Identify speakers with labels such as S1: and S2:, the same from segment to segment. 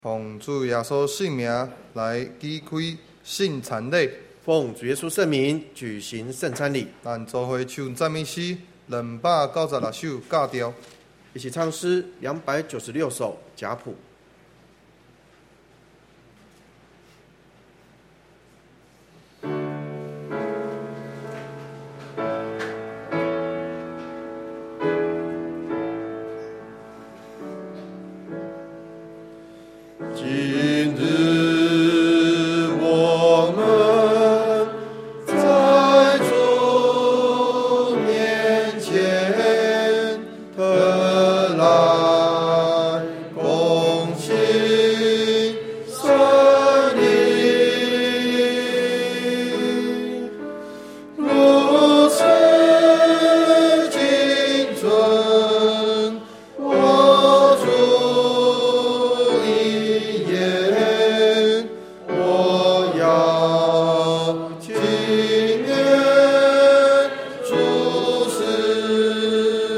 S1: 奉主耶稣圣名来举开圣餐礼，
S2: 奉主耶稣圣名举行圣餐礼。
S1: 咱做伙唱赞美诗296首教调，
S2: 一起唱诗296首甲谱。
S1: 今日我们在主面前特来恭请圣灵，如此敬尊我主一言，我要纪念主事，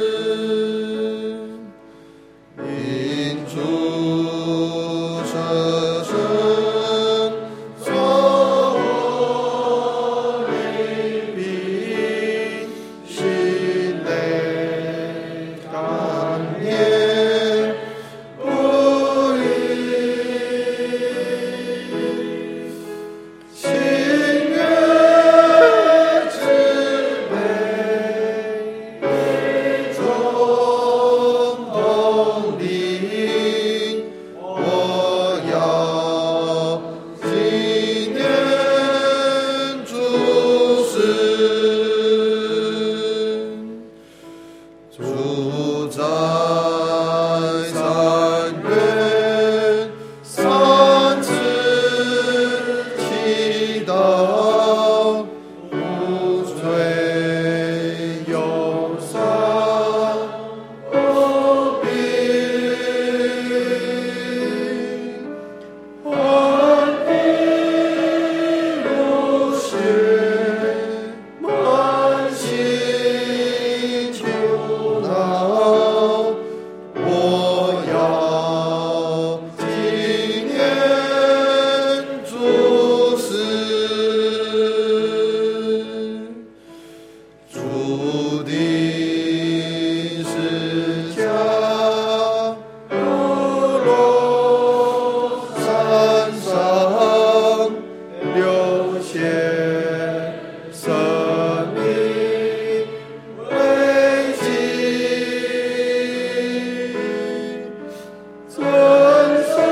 S1: 因主舍身作我灵病，心内感念不已，心愿之美，中同领，我要纪念主事。主在三院三次祈祷，无罪忧伤不必，欢喜如血，满心求恼，我要纪念主事，主的十架如落山上，流血生命危机，尊圣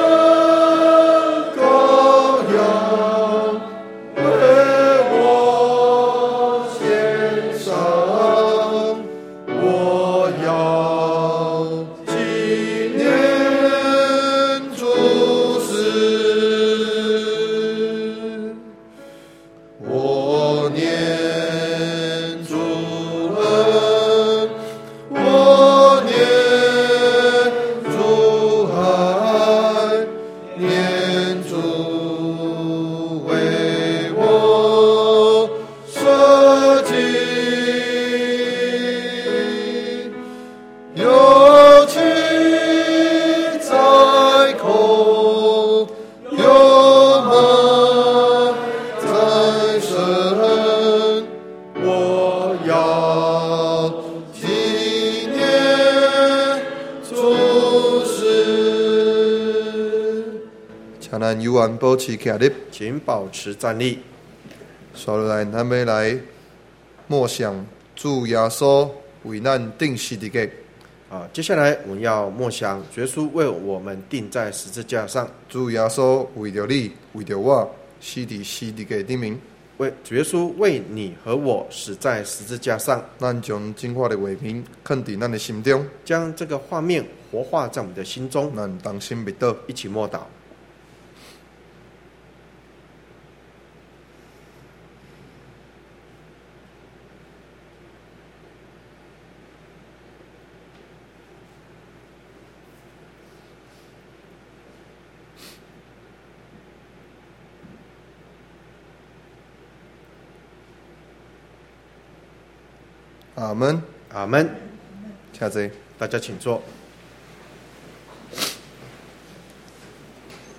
S1: 羔羊为我献上，我要纪念主事，我念主恩，我念主爱，念主为我舍己，有情在口，有梦在身，我要纪念主事。请咱犹原保持站立，
S2: 请保持站立。
S1: 接下来咱要来默想主耶稣为咱定十字架。
S2: 接下来我们要默想耶稣为我们钉在十字架上。
S1: 主耶稣为着你，为着我，死伫十字架顶面。
S2: 主耶稣为你和我死在十字架上，
S1: 咱将精华的画面放伫咱的心中，
S2: 将这个画面活化在我们的心中。
S1: 咱同心默祷。
S2: 一起默祷。
S1: 阿门。
S2: 阿门。
S1: 请坐。
S2: 大家请坐。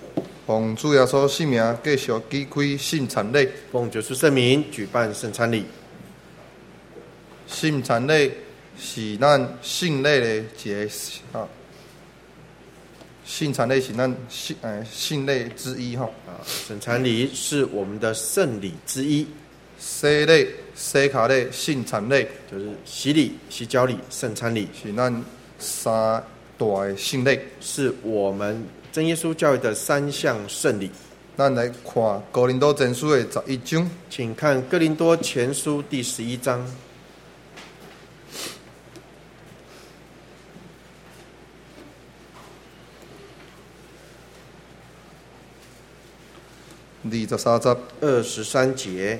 S1: 奉主耶稣圣名，继续举开圣餐礼。
S2: 奉主耶稣圣名举办圣餐礼。
S1: 圣餐礼是咱圣礼的一个圣餐礼是咱圣礼之一
S2: 圣餐礼是我们的圣礼之一。
S1: 洗礼、洗脚礼、圣餐礼，
S2: 就是洗礼、洗脚礼、圣餐礼，
S1: 是咱三大的圣礼，
S2: 是我们真耶稣教会的3项圣礼。
S1: 咱来看哥林多前书的11章，
S2: 请看哥林多前书第11章。23节。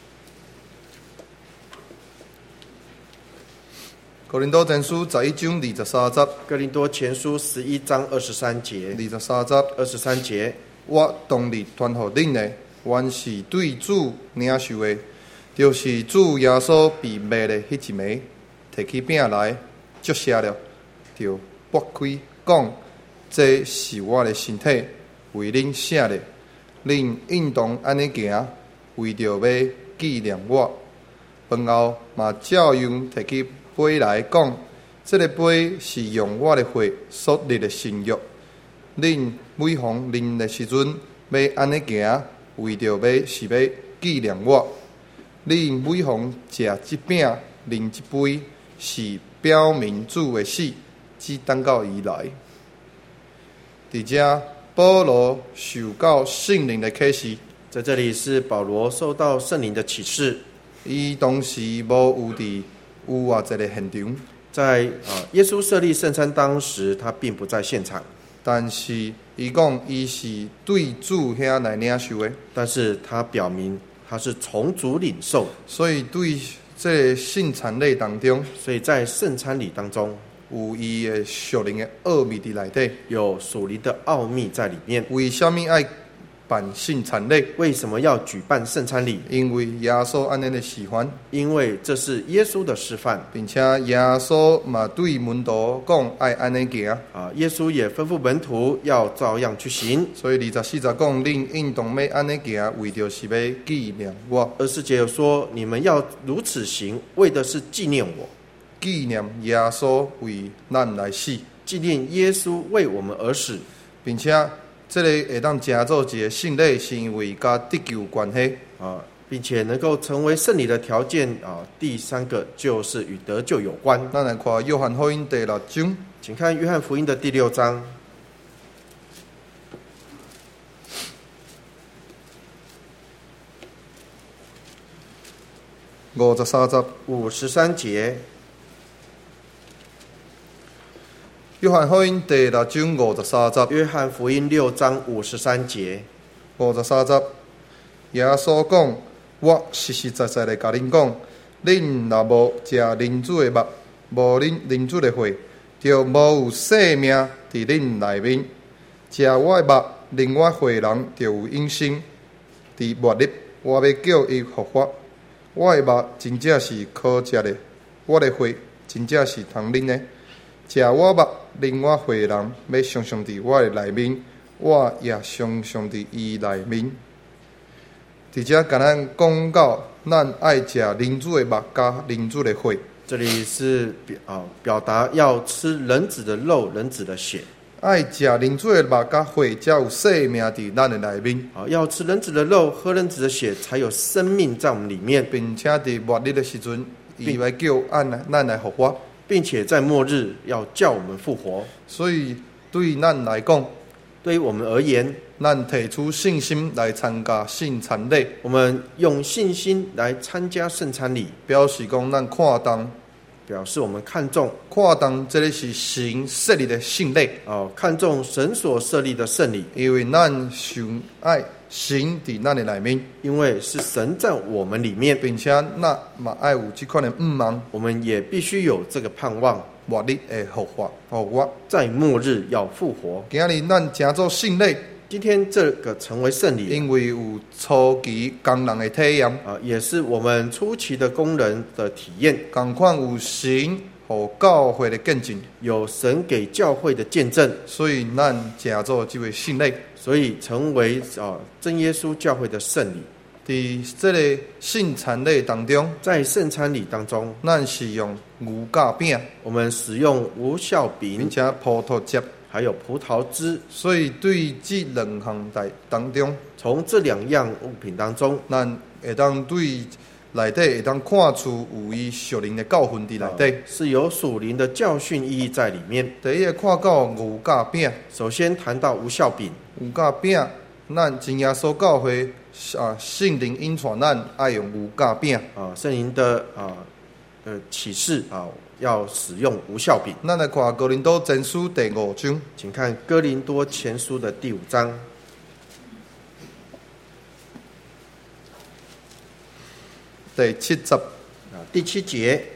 S1: 哥林多前书11章23节。
S2: 哥林多前书11章23节。23节。
S1: 我当日传予恁的，原是对主领受的，就是主耶稣被卖的迄一暝，摕起饼来，祝谢了，就擘开，讲：这是我的身体，为恁写的。恁应当安尼行，为着要纪念我。饭后嘛照样摕起杯来讲，这个杯是用我的血所立的新约。恁每逢啉的时阵，要安尼行，为着要纪念我。恁每逢食这饼、啉这杯，是表明主的死，只等到伊来。伫这保罗受到圣灵的启示，
S2: 在这里是保罗受到圣灵的启示。
S1: 伊当时无有偌一个现场，
S2: 在耶稣设立圣餐当时，他并不在现场，
S1: 但是伊讲伊是对主遐来领受的，
S2: 但是他表明他是从主领受，
S1: 所以对这个圣餐礼当中，
S2: 所以在圣餐礼当中
S1: 有伊的属灵的奥秘伫内底，
S2: 有属灵的奥秘在里面。
S1: 为什么爱办圣餐礼？
S2: 为什么要举办圣餐礼？
S1: 因为耶稣安尼的示范，
S2: 因为这是耶稣的示范，
S1: 并且耶稣嘛对门徒讲爱安尼行
S2: 耶稣也吩咐门徒要照样去行。
S1: 所以24节讲，恁应当要安尼行，为着是要纪念我。
S2: 24节有说，你们要如此行，为的是纪念我。
S1: 纪念耶稣为咱来死，
S2: 纪念耶稣为我们而死，
S1: 并且这个会当成做一个圣礼，是因为甲得救有关系
S2: 并且能够成为圣礼的条件第3个就是与得救有关。
S1: 咱来看约翰福音第6章，
S2: 请看约翰福音的第6章
S1: 53
S2: 节。
S1: 约翰福音第6章53节。
S2: 约翰福音6章53节。
S1: 53节，耶稣讲：我实实在在的甲恁讲，恁若无食恁主的肉，无恁恁主的血，就无有生命伫恁内面。食我的肉，啉我血的人，就有永生。伫末日，我要叫伊复活。我的肉真正是可食的，我的血真正是通啉的。食我肉、啉我血的人，要常常伫我的内面，我也常常伫伊内面。伫这甲咱讲到，咱爱食人主的肉甲人主的血。
S2: 这里是表达要吃人子的肉、人子的血。
S1: 爱食人主的肉甲血，才有生命伫咱的内面。
S2: 要吃人子的肉、喝人子的血，才有生命在我们里面，
S1: 并且伫末日的时阵，伊要叫咱来复活。
S2: 并且在末日要叫我们复活。
S1: 所以对咱来讲，
S2: 对于我们而言，
S1: 咱提出信心来参加圣餐礼，
S2: 我们用信心来参加圣餐礼，
S1: 表示讲咱看重，
S2: 表示我们看重
S1: 这个是神设立的圣礼
S2: 看重神所设立的圣礼，
S1: 因为咱想爱神伫咱的内面，
S2: 因为是神在我们里面，
S1: 并且咱嘛爱有这款的盼望，
S2: 我们也必须有这个盼望，
S1: 末日会复活，
S2: 在末日要复活。
S1: 今日咱成做圣礼，
S2: 今天这个成为圣礼，
S1: 因为有初期工人的体验
S2: 也是我们初期的工人的体验，
S1: 同款有神和教会的见证，
S2: 有神给教会的见证，
S1: 所以咱成做这位圣礼。
S2: 所以成为真耶稣教会的圣礼。
S1: 伫这个圣餐礼当中，
S2: 在圣餐礼当中，
S1: 咱是用牛角饼，
S2: 我们使用无酵
S1: 并
S2: 饼，
S1: 且葡萄汁，
S2: 还有葡萄汁。
S1: 所以对这两项当中，
S2: 从这2样物品当中，
S1: 咱会当对内底会当看出有伊属灵的教训伫内底。
S2: 是有属灵的教训意义在里面。
S1: 第一个看到牛角饼，
S2: 首先谈到无酵饼，
S1: 牛角饼，咱真耶稣教会圣灵引传咱爱用牛角饼。
S2: 圣灵的启示要使用无酵饼。
S1: 咱来看哥林多前书第5章，
S2: 请看哥林多前书的第5章
S1: 第70
S2: 第7节。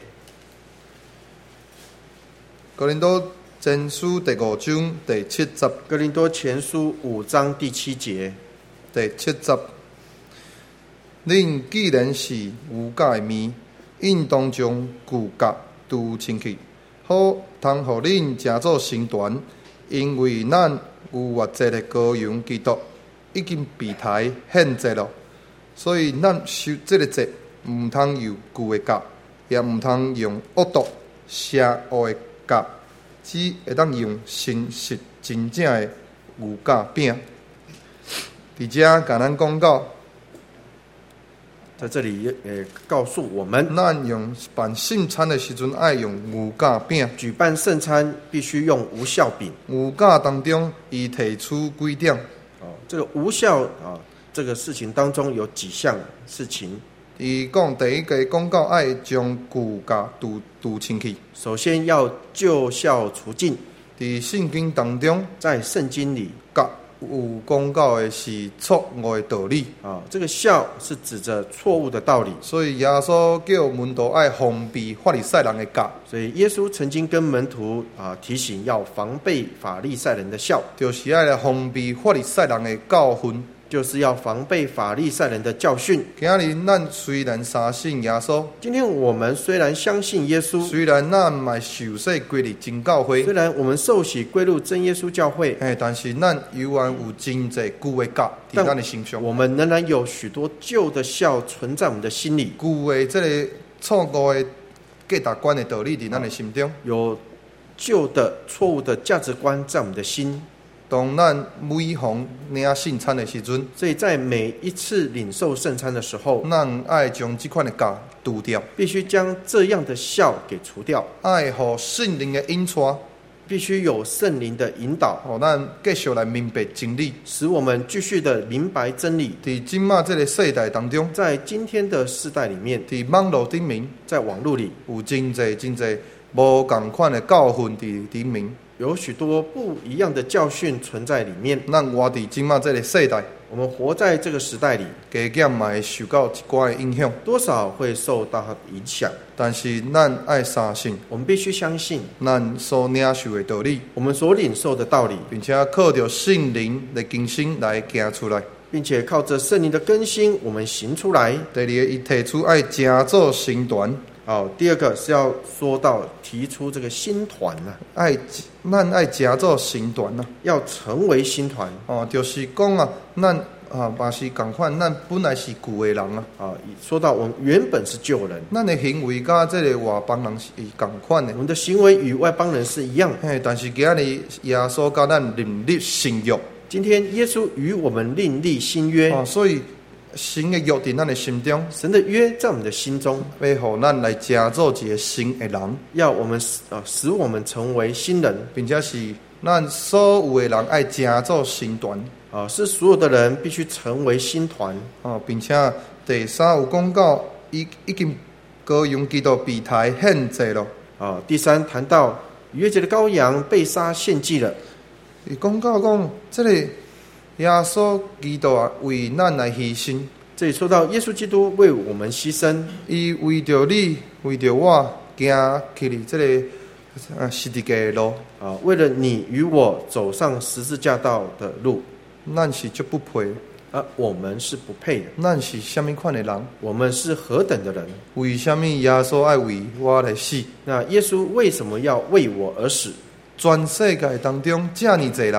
S1: 哥林多前书第5章第70，
S2: 哥林多前书5章第7节。
S1: 第70，恁既然是有甲的面，应当将旧甲除清去，好通互恁成做成团，因为咱有活祭的羔羊基督已经被抬献祭了，所以咱守这个节，唔通用旧的甲，也唔通用恶毒邪恶的甲，只会当用真实真正的牛角饼。伫遮甲咱讲到，
S2: 在这里也告诉我们，
S1: 咱用办圣餐的时阵，爱用牛角饼。
S2: 举办圣餐必须用无酵饼。
S1: 牛角当中，伊提出几点？
S2: 这个无酵这个事情当中有几项事情。
S1: 伊讲第一个讲到爱将旧甲除清去。
S2: 首先要旧酵除尽。
S1: 伫圣经当中，
S2: 在圣经里，
S1: 甲有讲到的是错误的道理。
S2: 这个酵是指着错误的道理。
S1: 所以耶稣叫门徒爱防备法利赛人的甲。
S2: 所以耶稣曾经跟门徒提醒要防备法利赛人的酵，
S1: 就是爱来防备法利赛人的教训。
S2: 就是要防备法利赛人的教训。
S1: 今日咱虽然相信耶稣，
S2: 今天我们虽然相信耶稣，
S1: 虽然咱嘛受洗归入真教会，
S2: 虽然我们受洗归入真耶稣教会，
S1: 但是咱犹原有真侪旧的甲伫咱的心上。
S2: 我们仍然有许多旧的酵存在我们的心里，
S1: 旧的这个错误的价值观的道理伫咱的心中，
S2: 有旧的错误的价值观在我们的心。
S1: 当咱每逢领圣餐的时阵，
S2: 所以在每一次领受圣餐的时候，
S1: 咱爱将这款的甲除掉，
S2: 必须将这样的酵给除掉，
S1: 爱互圣灵的引带，
S2: 必须有圣灵的引导，
S1: 咱继续来明白真理，
S2: 使我们继续的明白真理。
S1: 伫今嘛这个世代当中，
S2: 在今天的世代里面，
S1: 伫网络顶面，
S2: 在网络里
S1: 有真侪无共款的教训伫顶面。
S2: 有许多不一样的教训存在里面。
S1: 咱活伫今嘛这个世代，
S2: 我们活在这个时代里，
S1: 加减嘛会受到一寡的影响，
S2: 多少会受到它的影响。
S1: 但是咱爱相信，
S2: 我们必须相信
S1: 咱所领受的道理，
S2: 我们所领受的道理，
S1: 并且靠着圣灵的更新来行出来，
S2: 并且靠着圣灵的更新，我们行出来。
S1: 第二个，伊提出爱成做成团。
S2: 第二个是要说到提出这个新团
S1: 咱爱成做成团
S2: 要成为新团。
S1: 就是讲咱嘛是共款，咱本来是旧的人
S2: 说到我们原本是旧人，
S1: 咱的行为甲这个外邦人是共款的，
S2: 我们的行为与外邦人是一样。
S1: 但是今日耶稣甲咱另立新约，
S2: 今天耶稣与我们另立新约，
S1: 所以神的约伫咱的心中，
S2: 神的约在我们的心中，
S1: 要互咱来成做一个新的人，
S2: 要我们使我们成为新人，
S1: 并且是咱所有的人爱成做新团
S2: 是所有的人必须成为新团
S1: 并且第三有讲到已经羔羊基督被抬献祭了
S2: 第三谈到逾越节的羔羊被杀献祭了，
S1: 伊讲到讲这个耶稣基督为咱来牺牲。
S2: 这里说到耶稣基督为我们牺牲，
S1: 伊为着你，为着我，行去这个十字架的路
S2: 为了你与我走上十字架道的路，
S1: 咱是足不配，
S2: 我们是不配的。
S1: 咱是什么款的人？
S2: 我们是何等的人？
S1: 为什么耶稣爱为我来死？
S2: 那耶稣为什么要为我而死？
S1: 全世界当中这么多人，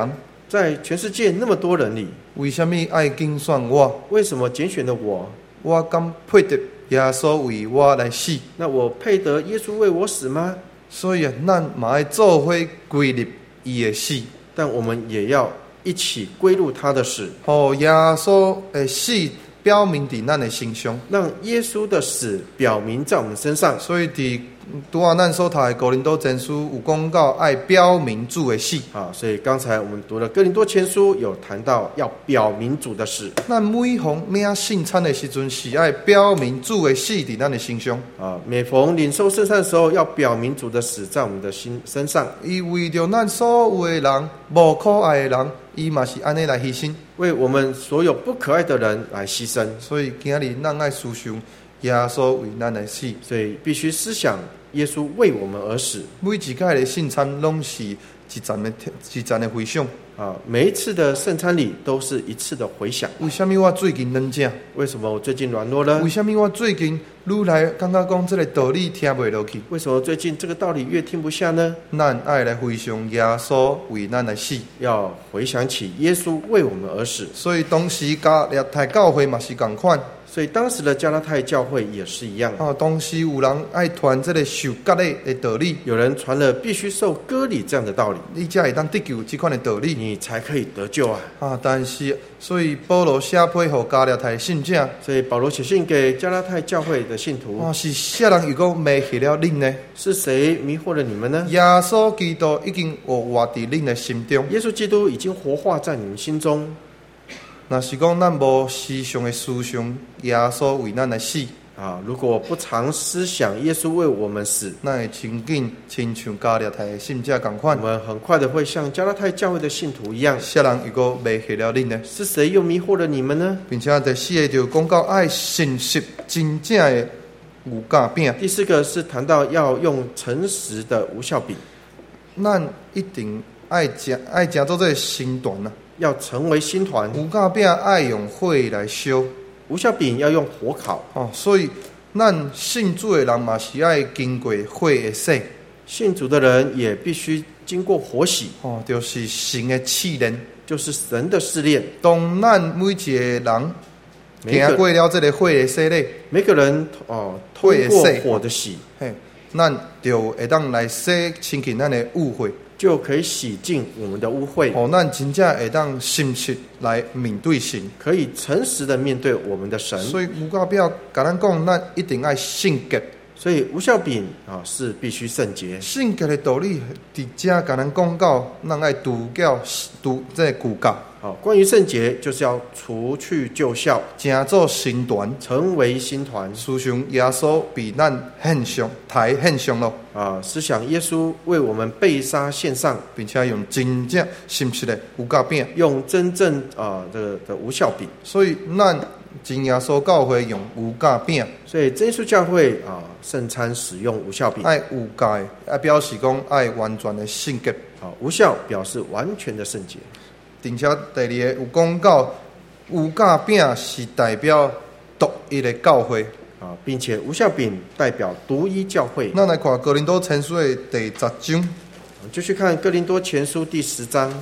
S2: 在全世界那么多人里，
S1: 为什么爱拣选我？
S2: 为什么拣选了我？
S1: 我敢配得耶稣为我来死？
S2: 那我配得耶稣为我死吗？
S1: 所以咱嘛要做伙归入伊的死，
S2: 但我们也要一起归入他的死，
S1: 互耶稣的死表明伫咱的身上。
S2: 让耶稣的死表明在我们身上。
S1: 所以伫拄仔咱所读的哥林多前书有讲到爱表明主的死。
S2: 所以刚才我们读了哥林多前书，有谈到要表明主的死。
S1: 咱每逢领圣餐的时阵，是爱表明主的死伫咱的身上。
S2: 每逢领受圣餐的时候，要表明主的死在我们的身上。
S1: 伊为着咱所有的人，无可爱的人，伊嘛是安尼来牺牲，
S2: 为我们所有不可爱的人来牺牲。
S1: 所以今日咱爱思想耶稣为咱来死，
S2: 所以必须思想耶稣为我们而死。
S1: 每一届的圣餐拢是一站的回想。
S2: 每一次的圣餐礼都是一次的回想。
S1: 为什么我最近软正？
S2: 为什么我最近软弱了？
S1: 为什么我最近愈来感觉讲这个道理听不落去？
S2: 为什么最近这个道理越听不下呢？
S1: 咱爱来回想耶稣为咱来死，
S2: 要回想起耶稣为我们而死。
S1: 所以当时加勒泰教会嘛是同款。
S2: 所以当时的加拉太教会也是一样。
S1: 当时有人爱传这个受割礼的道理，
S2: 有人传了必须受割礼这样的道理，
S1: 你才会当得救这款的道理，
S2: 你才可以得救啊！
S1: 但是所以保罗写批给加勒泰的信者，
S2: 所以保罗写信给加拉太教会的信徒，
S1: 是啥人又讲迷惑了恁呢？
S2: 是谁迷惑了你们呢？
S1: 耶稣基督已经活在恁的心中，
S2: 耶稣基督已经活化在你们心中。
S1: 若是讲咱无时常的思想耶稣为咱来死
S2: 如果不常思想耶稣为我们死，
S1: 那会亲像加勒泰的信者同款，
S2: 我们很快的会像加拉太教会的信徒一样。
S1: 啥人又个迷惑了恁呢？
S2: 是谁又迷惑了你们呢？
S1: 并且第四个就讲到爱信实真正的无价饼。
S2: 第四个是谈到要用诚实的无酵饼，
S1: 咱一定爱食做这个心团啊。
S2: 要成为新团，
S1: 无价饼爱用火来烧，
S2: 无酵饼要用火烤。
S1: 所以咱信主的人嘛是爱经过火的洗，
S2: 信主的人也必须经过火洗。
S1: 就是神的试炼，
S2: 就是神的试炼。
S1: 当咱每一个人经过了这个火的洗礼，
S2: 每个人通过火的洗，
S1: 咱就会当来洗清净咱的污秽，
S2: 就可以洗净我们的污秽。
S1: 咱真正会当诚实来面对神，
S2: 可以诚实的面对我们的神。
S1: 所以无价饼甲咱讲，咱一定爱圣洁。
S2: 所以无酵饼是必须圣洁。
S1: 圣洁的道理伫这甲咱讲到，咱爱除这旧教。
S2: 关于圣洁，就是要除去旧酵，
S1: 成做新团，
S2: 成为新团。
S1: 思想耶稣比咱献上咯。
S2: 思想耶稣为我们被杀献上，
S1: 并且用真正诚实的无价饼，
S2: 用真正的无酵饼。
S1: 所以咱真耶稣教会用无价饼，
S2: 所以真耶稣教会圣餐使用无酵饼，
S1: 爱有价的，表示讲爱完全的圣洁。
S2: 无酵表示完全的圣洁。
S1: 并且第二个有讲到无价饼是代表独一的教会
S2: 并且无酵饼代表独一教会。
S1: 咱来看哥林多前书的第10章，
S2: 就去看哥林多前书第10章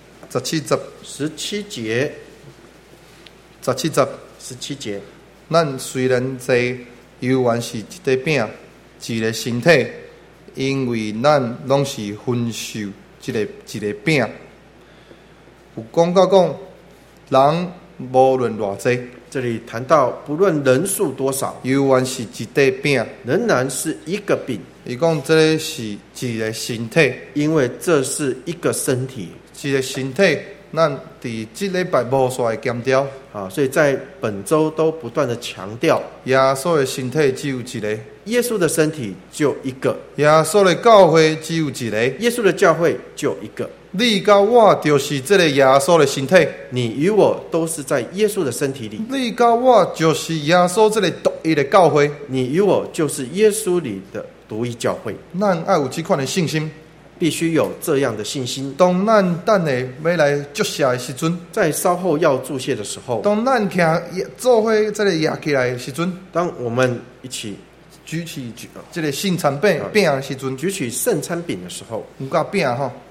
S1: 17
S2: 节。17节，
S1: 咱虽然在犹原是一块饼，一个身体，因为咱拢是分受一个饼。有讲到讲，人无论偌济，
S2: 这里谈到不论人数多少，
S1: 犹原是一块饼，
S2: 仍然是一个饼。
S1: 伊讲这个是一个身体，
S2: 因为这是一个身体，
S1: 一个身体。咱伫这礼拜无煞会强调
S2: 所以在本周都不断的强调，
S1: 耶稣的身体只有一个，
S2: 耶稣的身体就一个，
S1: 耶稣的教会只有一个，
S2: 耶稣的教会就一个。
S1: 你甲我就是这个耶稣的身体，
S2: 你与我都是在耶稣的身体里。
S1: 你甲我就是耶稣这个独一的教会，
S2: 你与我就是耶稣里的独一教会。
S1: 咱爱有这款的信心，
S2: 必须有这样的信心。
S1: 当咱等下要来祝谢的时阵，
S2: 在稍后要祝谢的时候，
S1: 当咱做伙这个压起来的时阵，
S2: 当我们一起
S1: 举起这个圣餐饼的时阵，
S2: 举起圣餐饼的时候，
S1: 有甲饼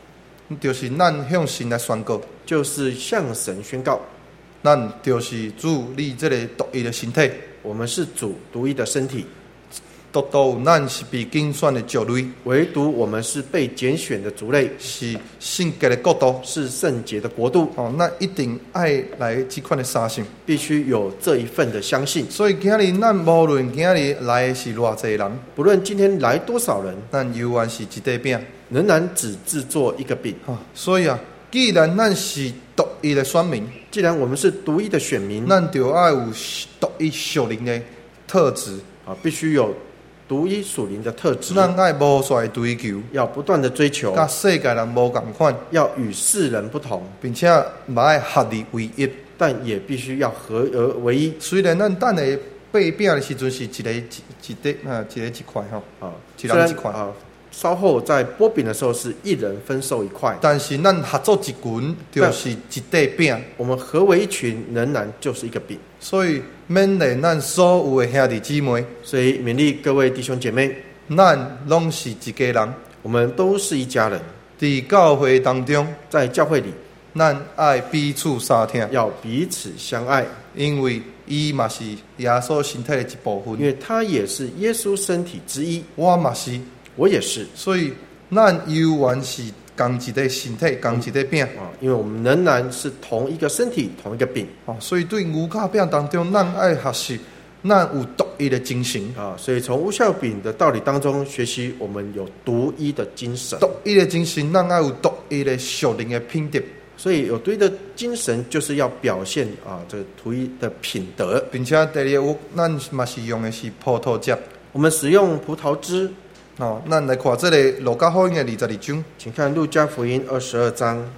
S1: 就是咱向神来宣告，
S2: 就是向神宣告，
S1: 咱就是主你这个独一的身体，
S2: 我们是主独一的身体，
S1: 独独咱是被拣选的族类，
S2: 唯独我们是被拣选的族类，
S1: 是圣洁的国度。
S2: 是圣洁的国度，
S1: 哦，那一定爱来这款的三性。
S2: 必须有这一份的相信。
S1: 所以今日咱无论今日来的是偌济人，
S2: 不论今天来多少人，
S1: 咱犹原是一块饼。
S2: 仍然只制作一个饼。
S1: 所以啊，既然咱是独一的选民，
S2: 既然我们是独一的选民，
S1: 咱就要有独一属灵的特质，
S2: 必须有独一属灵的特质，
S1: 咱爱无衰追求，
S2: 要不断的追求，
S1: 甲世界人无共款，
S2: 要与世人不同，
S1: 并且嘛爱合而为一，
S2: 但也必须要合而为一。
S1: 虽然咱等下掰饼的时阵是一个一块吼，一人一块。
S2: 稍后在剥饼的时候是一人分受一块，
S1: 但是咱合作一群就是一块饼。
S2: 我们合为一群，仍然就是一个饼。
S1: 所以勉励咱所有的兄弟姊妹，
S2: 所以勉励各位弟兄姐妹，
S1: 咱拢是一家人，
S2: 我们都是一家人。
S1: 在教会当中，
S2: 在教会里，
S1: 咱爱彼此相听，
S2: 要彼此相爱，
S1: 因为伊嘛是耶稣身体的一部分，
S2: 因为他也是耶稣身体之一，
S1: 我嘛是。
S2: 我也是，
S1: 所以咱犹原是同一个身体，同一个饼。
S2: 因为我们仍然是同一个身体，同一个饼。
S1: 所以对牛角饼当中，咱爱学习，咱有独一的精神。
S2: 所以从无酵饼的道理当中学习，我们有独一的精神。
S1: 独一的精神，咱爱有独一的属灵的品德。
S2: 所以有独一的精神，就是要表现这个独一的品德，
S1: 并且第二，咱嘛是用的是葡萄汁。
S2: 我们使用葡萄汁。
S1: 咱来看这个路加福音的22章，
S2: 请看路加福音22章。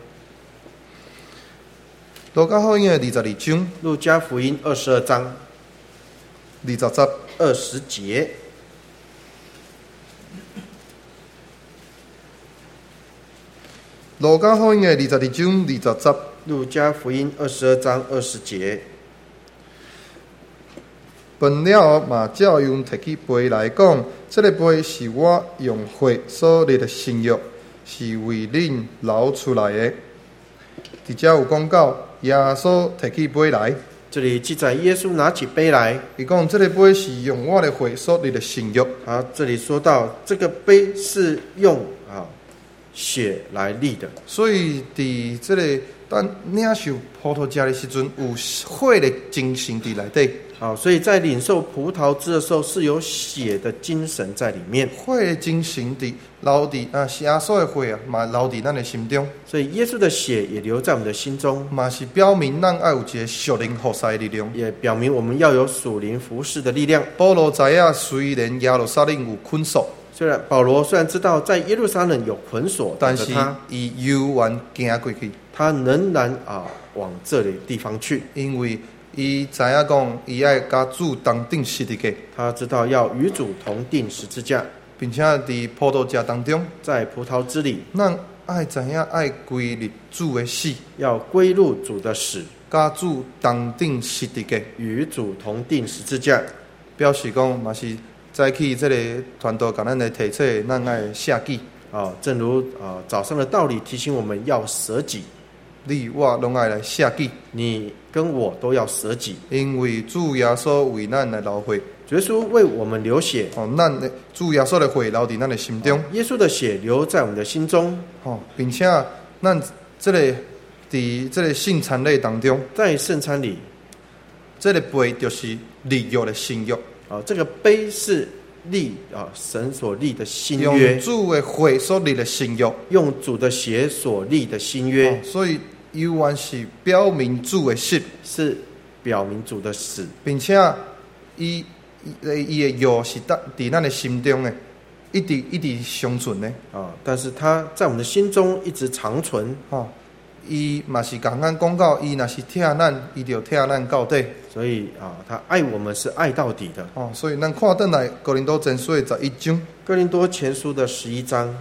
S1: 路加福音的22章，
S2: 路加福音22章20节。
S1: 路加福音的22章20节。
S2: 路加福音22章20节。饭
S1: 了后嘛，照样摕起杯来讲，这个杯是我用血所立的新约，是为恁流出来的。伫遮有讲到，耶稣摕起杯来，
S2: 这里记载耶稣拿起杯来，
S1: 伊讲这个杯是用我的血所立的新约。
S2: 这里说到这个杯是用血来立的，
S1: 所以伫这个当领受葡萄汁的时阵，有血的精神伫内底。
S2: 所以在领受葡萄汁的时候，是有血的精神在里面。
S1: 血的精神伫留伫是耶稣的血嘛留伫咱的心中。
S2: 所以耶稣的血也留在我们的心中，
S1: 嘛是表明咱爱有一个属灵服侍的力量，
S2: 也表明我们要有属灵服侍的力量。
S1: 保罗知影，虽然耶路撒冷有捆锁，
S2: 保罗虽然知道在耶路撒冷有捆锁，
S1: 但是伊犹原行过去，
S2: 他仍然往这里地方去，
S1: 因为伊知影讲，伊爱甲主同定十字架，
S2: 他知道要与主同定十字架，
S1: 并且伫葡萄汁当中，
S2: 在葡萄汁里，
S1: 咱爱知影爱归入主的死，
S2: 要归入主的死，
S1: 甲主同定十字架，
S2: 与主同定十字架，
S1: 表示讲嘛是早起这个传道甲咱来提醒，咱爱舍己。
S2: 正如早上的道理提醒我们要舍己。
S1: 你我拢爱来舍己，
S2: 你跟我都要舍己，
S1: 因为主耶稣为咱来流血，
S2: 耶稣为我们流血，
S1: 咱的主耶稣的血流伫咱的心中，
S2: 耶稣的血流在我们的心中，
S1: 并且咱这个伫这个圣餐礼当中，
S2: 在圣餐里，
S1: 这个杯就是立约的新约，
S2: 这个杯是立神所立的新约，
S1: 用主的血所立的新约，
S2: 用主的血所立的新约，
S1: 所以犹原是表明主的死，
S2: 是表明主的死，
S1: 并且伊的约是伫咱的心中的，一直相存的
S2: 但是他在我们的心中一直长存
S1: 伊嘛是甲咱讲到，伊若是疼咱，伊就疼咱到底。
S2: 所以他爱我们是爱到底的。
S1: 所以咱看转来哥林多前书的11章，
S2: 哥林多前书的11章。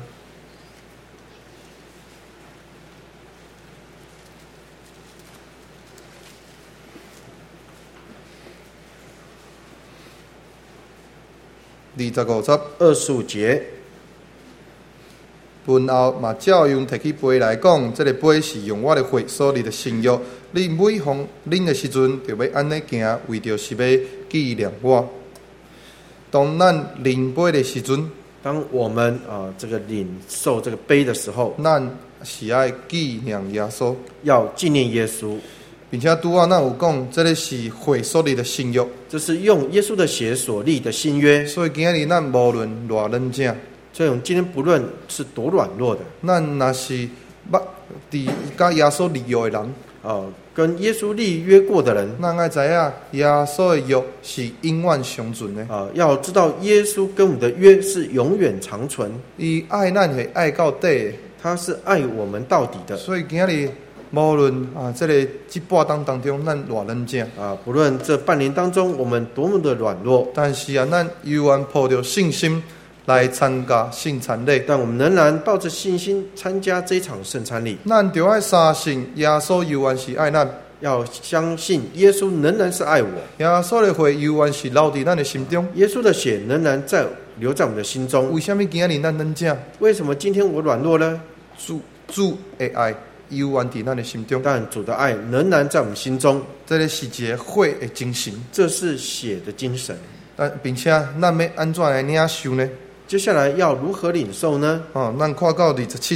S1: 25节， 文后嘛照样摕起杯来讲，这个杯是用我的血所立的新约。你每逢啉的时阵，就要安尼行，为着是要纪念我。当咱啉杯的时阵，
S2: 当我们这个领受这个杯的时候，
S1: 咱是爱纪念耶稣，
S2: 要纪念耶稣，
S1: 并且拄啊，咱有讲，这个是血所立的新约。
S2: 这是用耶稣的血所立的新约。
S1: 所以今日咱无论偌认真，
S2: 所以我们今天不论是多软弱的，
S1: 咱若是伫甲耶稣立约的人，
S2: 跟耶稣立约过的人，
S1: 咱爱知影耶稣的约是永远长存的。
S2: 要知道耶稣跟我们的约是永远长存，
S1: 伊爱咱是爱到底的，
S2: 他是爱我们到底的。
S1: 所以今日无论这半当中，咱偌认真
S2: 不论这半年当中我们多么的软弱，
S1: 但是咱依然抱着信心来参加圣餐礼。
S2: 但我们仍然抱着信心参加这场圣餐礼。
S1: 咱就要相信耶稣依然是爱咱，
S2: 要相信耶稣仍然是爱我，
S1: 耶稣的血依然是留在咱的心中，
S2: 耶稣的血仍然留在我们的心中。
S1: 为什么今日咱认真？
S2: 为什么今天我软弱呢？
S1: 主的爱依然在咱的心中，
S2: 但主的爱仍然在我们心中。
S1: 这个是一个血的精神，
S2: 这是血的精神。
S1: 并且咱要安怎来领受呢？
S2: 接下来要如何领受呢？
S1: 咱看到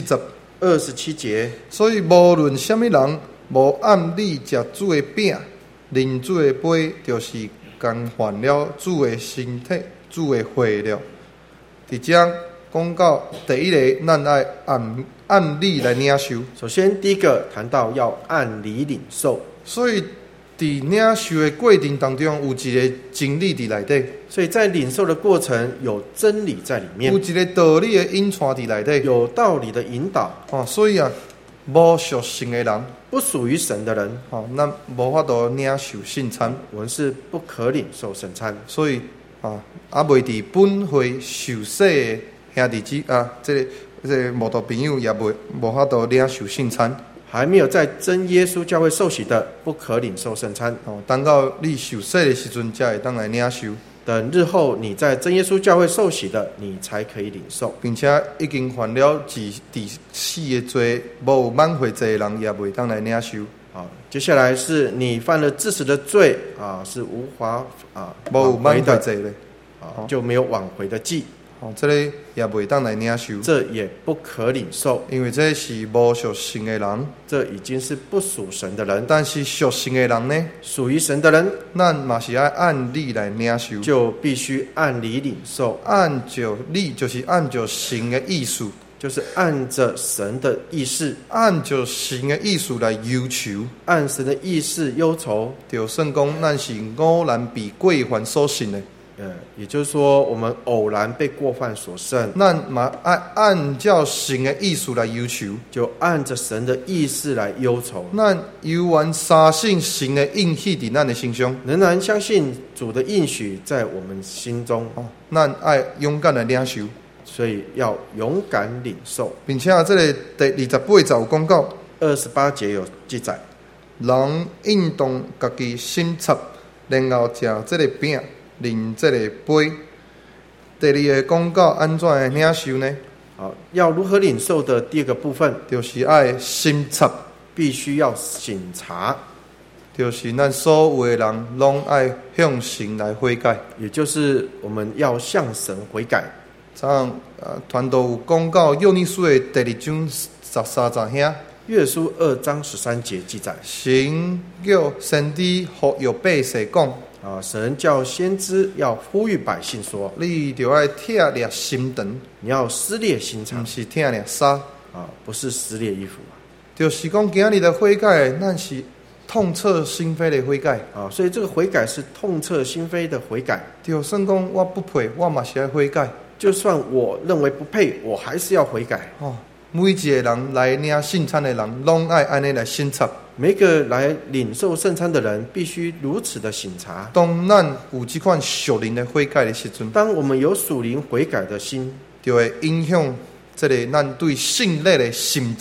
S2: 27节，
S1: 所以无论什么人，无按理食主的饼、啉主的杯，就是干犯了主的身体、主的血了。伫这讲到第一个，咱爱按理来领受。
S2: 首先，第一个谈到要按理领受，
S1: 所以伫领受的过程当中，有一个真理伫内底。
S2: 所以在领受的过程有真理在里面，
S1: 有一个道理的引传伫内底，
S2: 有道理的引导。
S1: 所以无属神的人，
S2: 不属于神的人，
S1: 咱无法度领受圣餐，
S2: 我们是不可领受圣餐。
S1: 所以未伫本会受洗的兄弟姊这个慕道朋友也无法度领受圣餐。
S2: 还没有在真耶稣教会受洗的，不可领受圣餐。
S1: 等到你受洗的时阵，才会当来领受。
S2: 等日后你在真耶稣教会受洗的，你才可以领受，
S1: 并且已经犯了第四的罪，无满回罪的人也未当来领受。
S2: 接下来是你犯了致死的罪是无法
S1: 无满回罪的，
S2: 就没有挽回的祭。
S1: 这个也未当来领受，
S2: 这也不可领受，
S1: 因为这是无属神的人，
S2: 这已经是不属神的人。
S1: 但是属神的人呢，
S2: 属于神的人，
S1: 咱嘛是要按理来领受，
S2: 就必须按理领受。
S1: 按照理就是按照神的意思，
S2: 就是按着神的意思，
S1: 按照神的意思来要求，
S2: 按神的意思忧愁。
S1: 就算讲咱是偶然被过犯所胜的。
S2: 也就是说，我们偶然被过犯所胜，
S1: 咱嘛按照神的意思来要求，
S2: 就按着神的意思来忧愁。
S1: 咱犹原相信神的应许在咱的心上，
S2: 仍然相信主的应许在我们心中。
S1: 咱爱勇敢的领受，
S2: 所以要勇敢领受。
S1: 并且这个第28节有讲到
S2: ，28节有记载，
S1: 人应当家己心切，然后食这个饼。啉这个杯，第二个讲到安怎来领受呢？
S2: 要如何领受的第二个部分，
S1: 就是爱心切，
S2: 必须要省察，
S1: 就是咱所有的人拢爱向神来悔改，
S2: 也就是我们要向神悔改。
S1: 传道有讲到约珥书的第2章13节遐，
S2: 约书2章13节记载，
S1: 神叫先知呼吁百姓讲。
S2: 神叫先知要呼吁百姓说：“
S1: 你就要贴裂心肠，
S2: 你要撕裂心肠，
S1: 不是贴裂衫
S2: 不是撕裂衣服
S1: 就是讲今日的悔改，那是痛彻心扉的悔改
S2: 所以这个悔改是痛彻心扉的悔改。
S1: 就算讲我不配，我嘛是要悔改。
S2: 就算我认为不配，我还是要悔改。
S1: 每一个人来领圣餐的人，拢爱安尼来审查。
S2: 每个来领受圣餐的人，必须如此的省察。
S1: 当咱有这款属灵的悔改的时阵，
S2: 当我们有属灵悔改的心，
S1: 就会影响这个咱对圣礼的心智，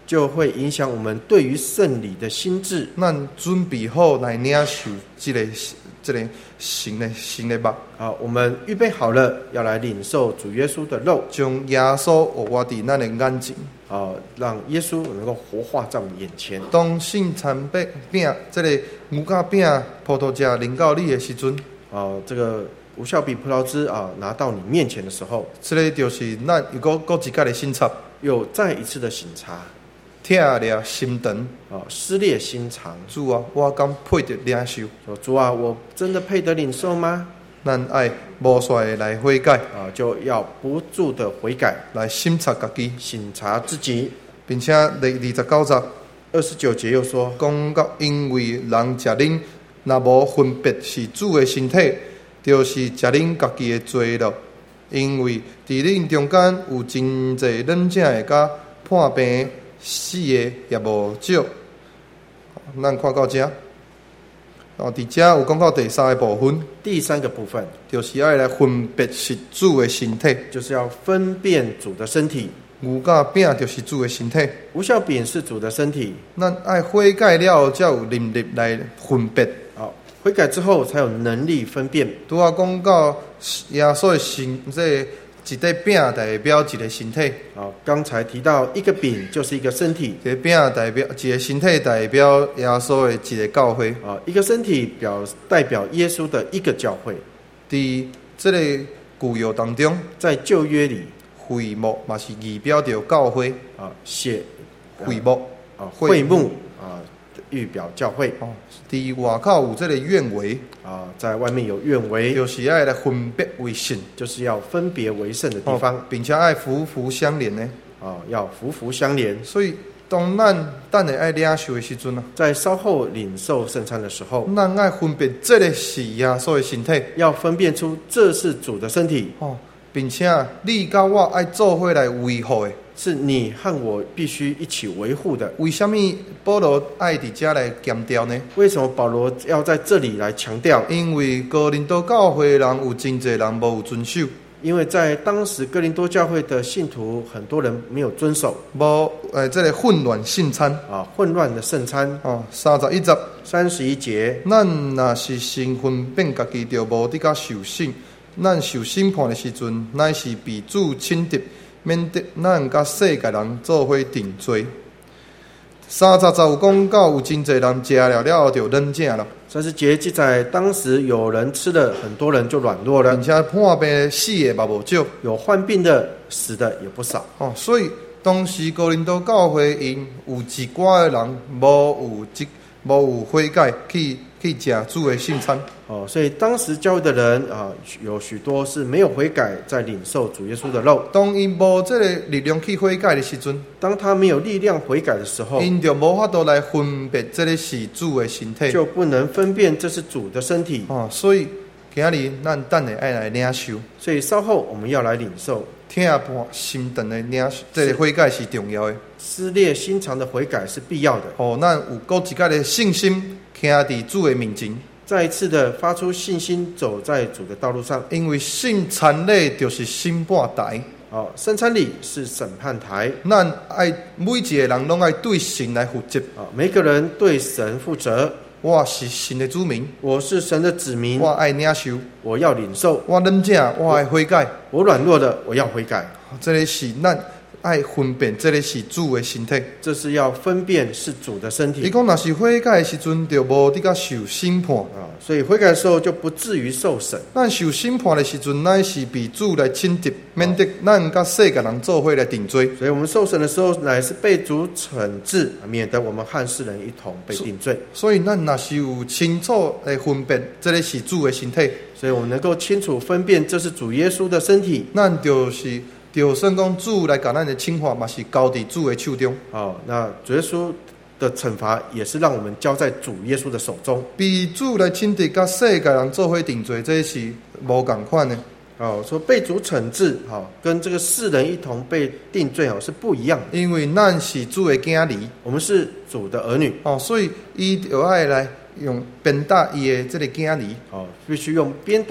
S2: 就会影响我们对于圣礼的心智。
S1: 咱准备好来领受这个神的肉，
S2: 我们预备好了要来领受主耶稣的肉，
S1: 将耶稣活在咱的眼前，
S2: 让耶稣能够活化在我们眼前。
S1: 当圣餐饼，这个牛角饼、葡萄汁淋到你的时阵，
S2: 这个无酵饼葡萄汁拿到你面前的时候，
S1: 这个就是咱又搁一届的审查，
S2: 又再一次的审查，
S1: 疼了心肠，
S2: 撕裂心肠。
S1: 主啊，我敢配得领受？
S2: 说主啊，我真的配得领受吗？
S1: 咱爱无衰来悔改，
S2: 就要不住的悔改，
S1: 来审查家己，
S2: 审查自己，
S1: 并且第29节、
S2: 29节又说，
S1: 讲到因为人食恁，若无分别是主的身体，就是食恁家己的罪了。因为伫恁中间有真济忍者的，甲破病死的也无少。咱看到这，伫这有讲到第3个部分，
S2: 第3个部分
S1: 就是要来分别是主的身体，
S2: 就是要分辨主的身体。
S1: 牛角饼就是主的身体，
S2: 无酵饼是主的身体。
S1: 咱爱悔改了，才有能力来分别。
S2: 悔改之后才有能力分辨。
S1: 拄啊讲到耶稣的身，一块饼代表一个身体。
S2: 刚才提到一个饼就是一个身体，
S1: 一个饼代表一个身体，代表耶稣的一个教会。
S2: 一个身体代表耶稣的一个教会。
S1: 伫这个旧约当中，
S2: 在旧约里，
S1: 会幕嘛是预表着教会。
S2: 写
S1: 会幕
S2: 会幕预表教会。
S1: 伫外口有这个院围
S2: 在外面有院围，
S1: 就是要来分别为圣，
S2: 就是要分别为圣的地方，
S1: 并且要福福相连呢。
S2: 要福福相连。
S1: 所以当咱等下爱领受的时阵，
S2: 在稍后领受圣餐的时候，
S1: 咱爱分别这个是耶稣的身体，
S2: 要分辨出这是主的身体。
S1: 并且你甲我爱做伙来维护的，
S2: 是你和我必须一起维护的。
S1: 为什么保罗爱伫这来强调呢？
S2: 为什么保罗要在这里来强调？
S1: 因为哥林多教会人有真侪人无有遵守，
S2: 因为在当时哥林多教会的信徒很多人没有遵守，
S1: 这个混乱圣餐
S2: 混乱的圣餐。
S1: 31
S2: 节，
S1: 咱若是先分辨家己，就无伫甲受审。咱受审判的时阵，乃是被主亲得，免得咱甲世界人做伙定罪。30有讲到有真侪人食了后就软正了。
S2: 30节记载，当时有人吃了，很多人就软弱了，
S1: 并且破病死的嘛无少，
S2: 有患病的、死的也不少。
S1: 所以当时哥林多教会因有一寡的人无有悔改去食主的圣餐。
S2: 所以当时教会的人有许多是没有悔改，在领受主耶稣的肉。
S1: 当因无这个力量去悔改的时阵，
S2: 当他没有力量悔改的时候，
S1: 因就无法度来分别这个是主的身体，
S2: 就不能分辨这是主的身体。
S1: 所以今日咱等下爱来领受，
S2: 所以稍后我们要来领受。
S1: 疼半心肠的领受，这个悔改是重要的。
S2: 撕裂心肠的悔改是必要的。
S1: 咱有搁一个的信心，徛伫主的面前。
S2: 再一次的发出信心，走在主的道路上。
S1: 因为圣餐礼就是审判台，
S2: 圣餐礼是审判台。
S1: 咱爱每一个人拢爱对神来负责。
S2: 每个人对神负责。
S1: 我是神的子民，
S2: 我是神的子民，
S1: 我爱领受，
S2: 我要领受。
S1: 我软正，我爱悔改，
S2: 我软弱的，我要悔改。
S1: 这个是咱爱分辨，这个是主的身体，
S2: 这是要分辨是主的身体。
S1: 你讲若是悔改的时阵，就无伫甲受审判
S2: 所以悔改的时候就不至于受审。
S1: 咱受审判的时阵，乃是被主来谴责，免得咱甲世界人做伙来定罪。
S2: 所以我们受审的时候，乃是被主惩治，免得我们和世人一同被定罪。
S1: 所以咱若是有清楚来分辨，这个是主的身体，
S2: 所以我们能够清楚分辨这是主耶稣的身体，
S1: 咱就算讲主来甲咱的惩罚，嘛是交伫主的手中。
S2: 那主耶稣的惩罚也是让我们交在主耶稣的手中。
S1: 被主来谴责，甲世界人做伙定罪，这是无共款的。
S2: 说被主惩治，跟这个世人一同被定罪是不一样的。
S1: 因为咱是主的囝儿，
S2: 我们是主的儿女，
S1: 所以伊就爱来用鞭打伊的这个囝儿，
S2: 必须用鞭打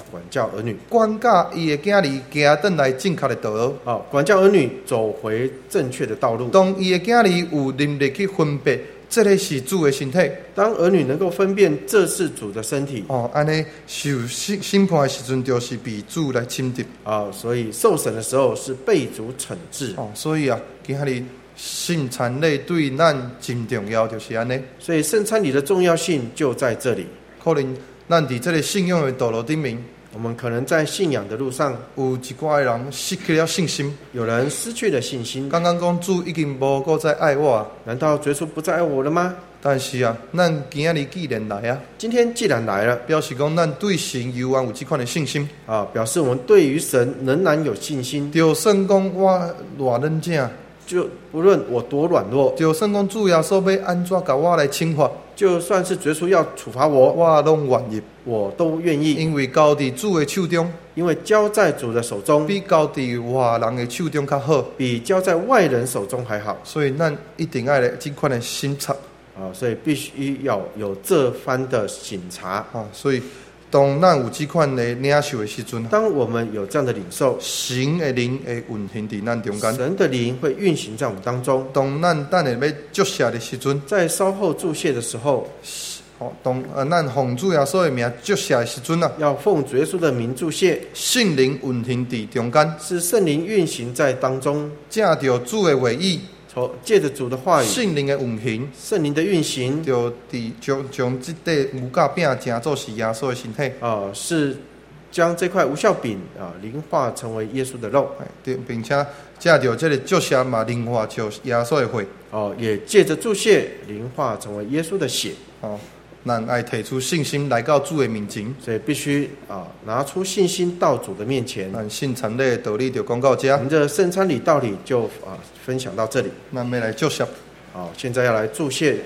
S2: 管教儿女，
S1: 管教伊的囝儿行转来正确的道路。
S2: 管教儿女走回正确的道路。
S1: 当伊的囝儿有能力去分别，这个是主的身体。
S2: 当儿女能够分辨这是主的身体，
S1: 安尼受审判的时阵，就是被主来侵敌。
S2: 所以受审的时候是被主惩治。
S1: 所以今日圣餐礼对咱真重要，就是安尼。
S2: 所以圣餐礼的重要性就在这里。
S1: 可能咱伫这个信仰的道路顶面，
S2: 我们可能在信仰的路上，
S1: 有一寡人失去了信心，
S2: 有人失去了信心。
S1: 刚刚讲主已经无够再爱我，
S2: 难道耶稣不再爱我了吗？
S1: 但是咱今日既然来
S2: 今天既然来了，
S1: 表示讲咱对神犹原有这款的信心
S2: 表示我们对于神仍然有信心。
S1: 就算讲我偌认真，
S2: 就不论我多软弱，
S1: 就算讲主耶稣要安怎甲我来惩罚，
S2: 就算是耶稣要处罚我，
S1: 我拢愿意，
S2: 我都愿意，
S1: 因为交伫主的手中，
S2: 因为交在主的手中，
S1: 比交伫外人的手中较好，
S2: 比交在外人手中还好。
S1: 所以咱一定要来这款的审查
S2: 所以必须要有这番的审查
S1: 所以当咱有这款的领受的时阵，
S2: 当我们有这样的领受，
S1: 神的灵会运行在咱中间，
S2: 神的灵会运行在我们当中。
S1: 当咱等下要注谢的时阵，
S2: 在稍后注谢的时候，
S1: 当咱奉主耶稣的名注谢的时阵
S2: 要奉主耶稣的名注谢，
S1: 圣灵运行在中间，
S2: 是圣灵运行在当中，
S1: 借着主的话语，
S2: 借着主的话语，
S1: 圣灵的运行，
S2: 圣灵的运行，
S1: 就将这块无酵饼称作是耶稣的身体
S2: 是将这块无酵饼灵化成为耶稣的肉，
S1: 并且借着这个注谢嘛，灵化就耶稣的血
S2: 也借着注谢灵化成为耶稣的血
S1: 咱爱提出信心来到主的面前，
S2: 所以必须拿出信心到主的面前。
S1: 咱圣餐礼的道理就讲到这，
S2: 我们的圣餐礼道理就分享到这里。
S1: 咱要来祝谢
S2: 现在要来祝谢。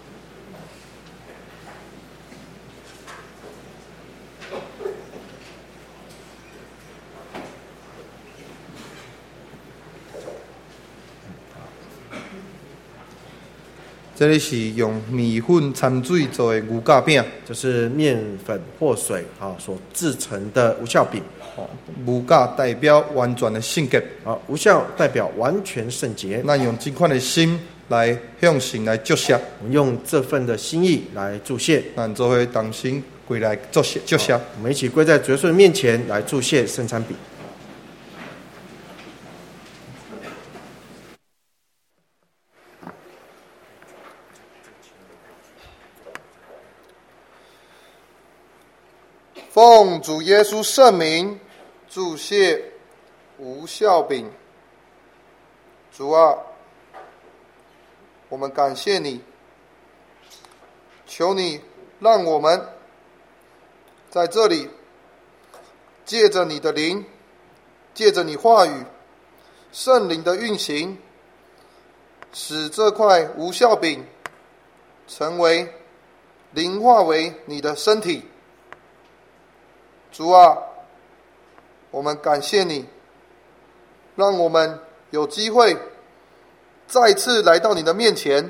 S1: 这里是用米粉掺水做的牛轧饼，
S2: 就是面粉或水所制成的无酵饼。
S1: 牛轧代表完全的圣洁，
S2: 无酵代表完全圣洁。
S1: 咱用这款的心来向神来祝谢，
S2: 我们用这份的心意来祝谢。
S1: 咱做伙同心跪来祝谢。
S2: 我们一起跪在主耶稣面前来祝谢圣餐饼。
S1: 奉主耶稣圣名祝谢无酵饼。主啊，我们感谢你，求你让我们在这里借着你的灵，借着你话语圣灵的运行，使这块无酵饼成为灵化为你的身体。主啊，我们感谢你，让我们有机会再次来到你的面前，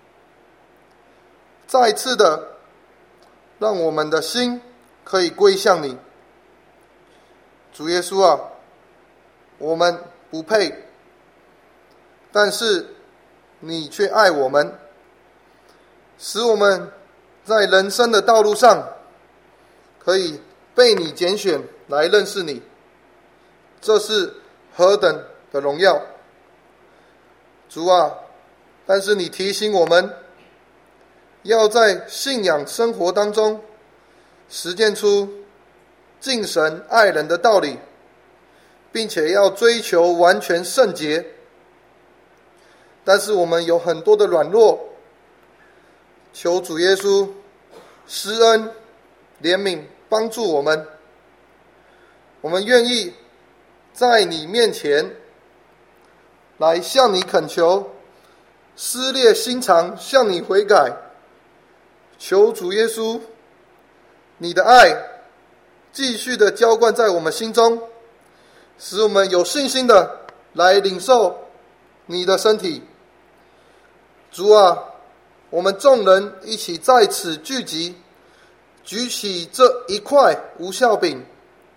S1: 再次的让我们的心可以归向你。主耶稣啊，我们不配，但是你却爱我们，使我们在人生的道路上可以被你拣选来认识你，这是何等的荣耀！主啊，但是你提醒我们，要在信仰生活当中实践出敬神爱人的道理，并且要追求完全圣洁。但是我们有很多的软弱，求主耶稣施恩怜悯帮助我们，我们愿意在你面前来向你恳求，撕裂心肠，向你悔改。求主耶稣你的爱继续的浇灌在我们心中，使我们有信心的来领受你的身体。主啊，我们众人一起在此聚集，举起这一块无酵饼，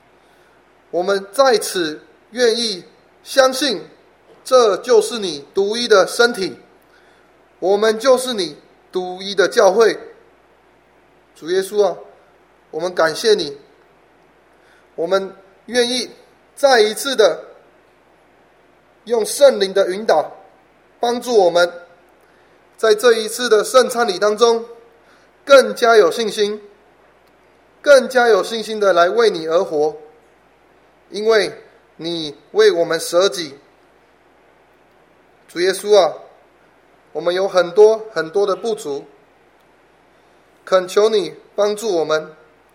S1: 我们在此愿意相信，这就是你独一的身体，我们就是你独一的教会。主耶稣啊，我们感谢你，我们愿意再一次的用圣灵的引导帮助我们，在这一次的圣餐礼当中更加有信心，更加有信心的来为你而活，因为你为我们舍己。主耶稣啊，我们有很多很多的不足，恳求你帮助我们，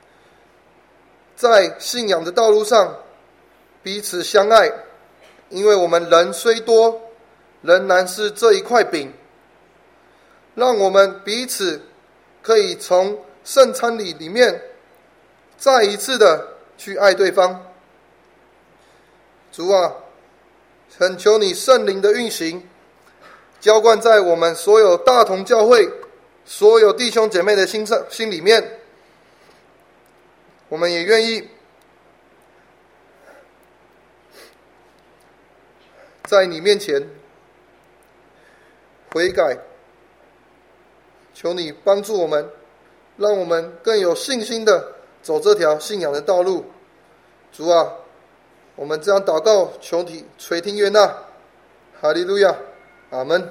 S1: 在信仰的道路上彼此相爱，因为我们人虽多，仍然是这一块饼，让我们彼此可以从圣餐礼里面再一次的去爱对方。主啊，恳求你圣灵的运行浇灌在我们所有大同教会所有弟兄姐妹的心里面，我们也愿意在你面前悔改，求你帮助我们，让我们更有信心的走这条信仰的道路。主啊，我们这样祷告，求你垂听悦纳。哈利路亚，阿们。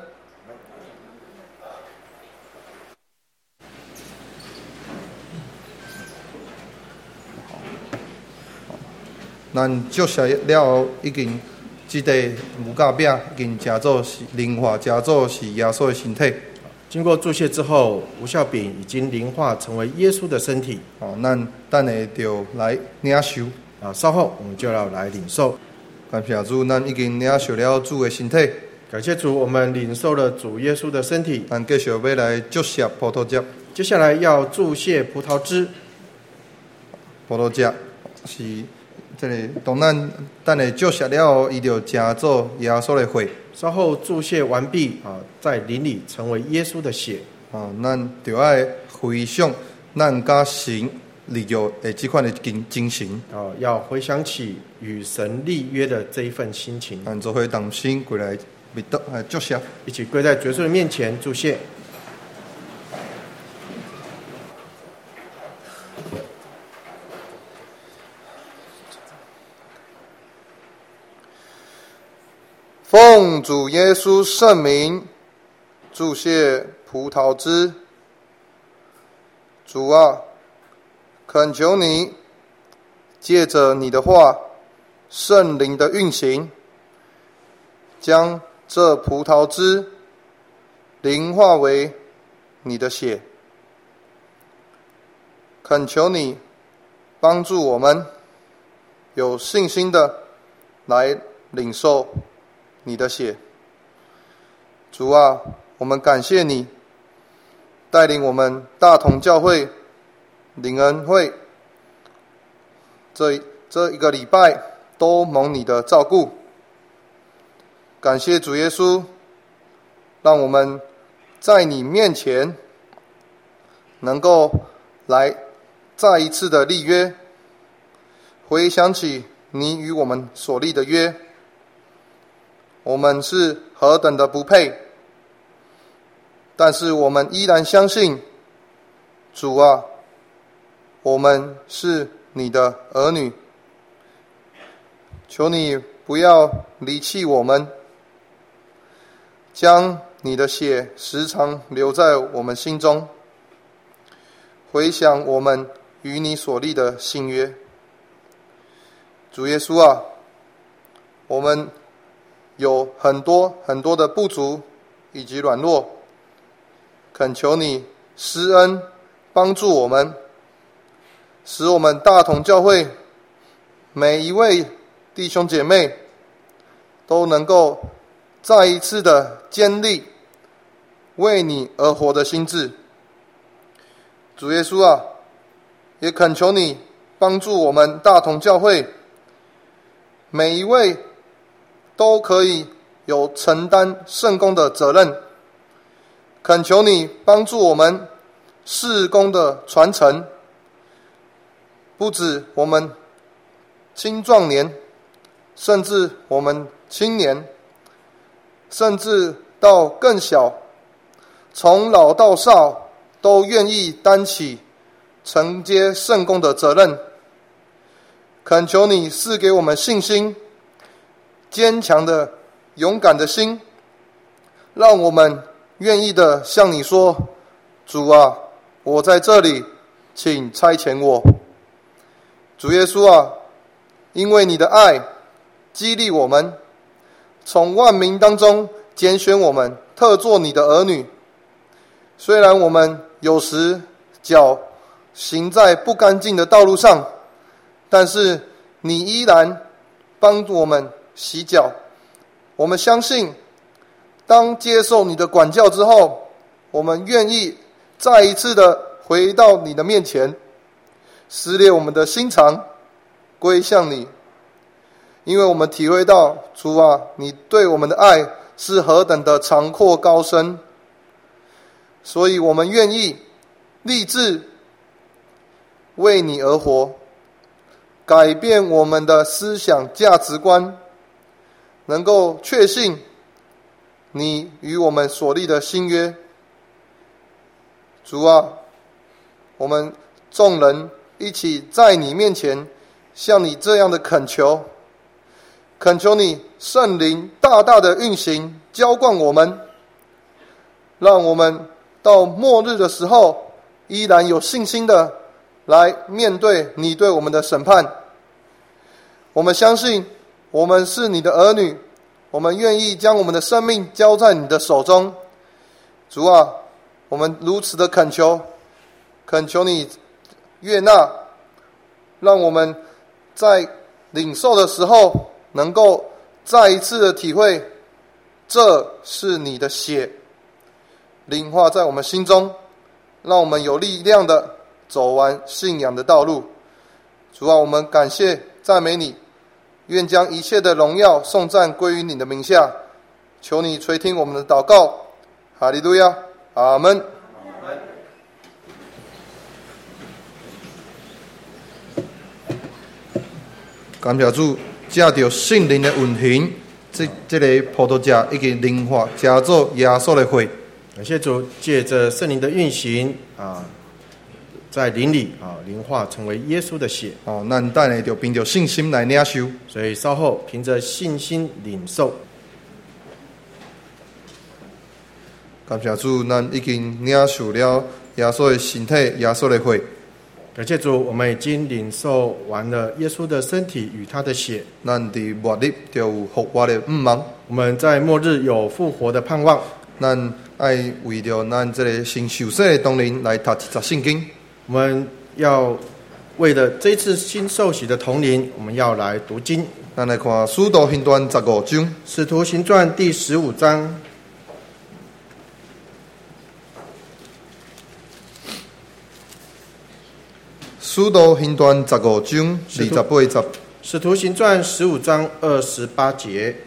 S1: 咱接下了后，已经这个牛角饼已经吃做是灵化，吃做是耶稣的身体。
S2: 经过祝谢之后，无酵饼已经灵化成为耶稣的身体。
S1: 咱等下就来领受。
S2: 稍后我们就要来领受。
S1: 感谢主，咱已经领受了主的身体。
S2: 感谢主，我们领受了主耶稣的身体。
S1: 咱继续要来祝谢葡萄汁。
S2: 接下来要注谢葡萄汁。
S1: 葡萄汁是这里，当咱等下祝谢了后，伊就吃做耶稣的血。
S2: 稍后注谢完毕在灵里成为耶稣的血。
S1: 咱就要回想咱甲神立约的这款的精神。
S2: 要回想起与神立约的这一份心情。
S1: 咱做伙同心过来为祷祝谢，
S2: 一起跪在耶稣的面前祝谢。
S1: 奉主耶稣圣名，祝谢葡萄汁。主啊，恳求你借着你的话，圣灵的运行，将这葡萄汁灵化为你的血。恳求你帮助我们有信心的来领受你的血。主啊，我们感谢你带领我们大同教会领恩会这一个礼拜都蒙你的照顾。感谢主耶稣，让我们在你面前能够来再一次的立约，回想起你与我们所立的约。我们是何等的不配，但是我们依然相信，主啊，我们是你的儿女，求你不要离弃我们，将你的血时常留在我们心中，回想我们与你所立的新约。主耶稣啊，我们有很多很多的不足以及软弱，恳求你施恩帮助我们，使我们大同教会每一位弟兄姐妹都能够再一次的坚立为你而活的心志。主耶稣啊，也恳求你帮助我们大同教会每一位都可以有承担圣工的责任，恳求你帮助我们事工的传承，不止我们青壮年，甚至我们青年，甚至到更小，从老到少，都愿意担起承接圣工的责任。恳求你赐给我们信心，坚强的、勇敢的心，让我们愿意的向你说：主啊，我在这里，请差遣我。主耶稣啊，因为你的爱激励我们，从万民当中拣选我们，特作你的儿女。虽然我们有时脚行在不干净的道路上，但是你依然帮助我们洗脚。我们相信，当接受你的管教之后，我们愿意再一次的回到你的面前，撕裂我们的心肠，归向你。因为我们体会到，主啊，你对我们的爱是何等的长阔高深，所以我们愿意立志为你而活，改变我们的思想价值观，能够确信你与我们所立的新约。主啊，我们众人一起在你面前向你这样的恳求，恳求你圣灵大大的运行浇灌我们，让我们到末日的时候依然有信心的来面对你对我们的审判。我们相信我们是你的儿女，我们愿意将我们的生命交在你的手中。主啊，我们如此的恳求你悦纳，让我们在领受的时候能够再一次的体会，这是你的血，灵化在我们心中，让我们有力量的走完信仰的道路。主啊，我们感谢赞美你，愿将一切的荣耀颂赞归于你的名下。求你垂听我们的祷告，哈利路亚，阿们。感谢主，借着圣灵的运行，这个葡萄汁已经灵化，加做耶稣的血。
S2: 感谢主，借着圣灵的运行在灵里灵化成为耶稣的血。
S1: 咱等下就凭着信心来领受，
S2: 所以稍后凭着信心领受。
S1: 感谢主，咱已经领受了耶稣的身体、耶稣的血。
S2: 感谢主，我们已经领受完了耶稣的身体与他的血。
S1: 咱伫末日就有复活的盼望。
S2: 我们在末日有复活的盼望。
S1: 咱爱为着咱这个新受洗的同龄来读一节圣经。
S2: 我们要为了这一次新受洗的同龄，我们要来读经。
S1: 咱来看《使徒行传》15章，《
S2: 使徒行传》第15章。
S1: 使徒行传15章28节。
S2: 使徒行传15章28节。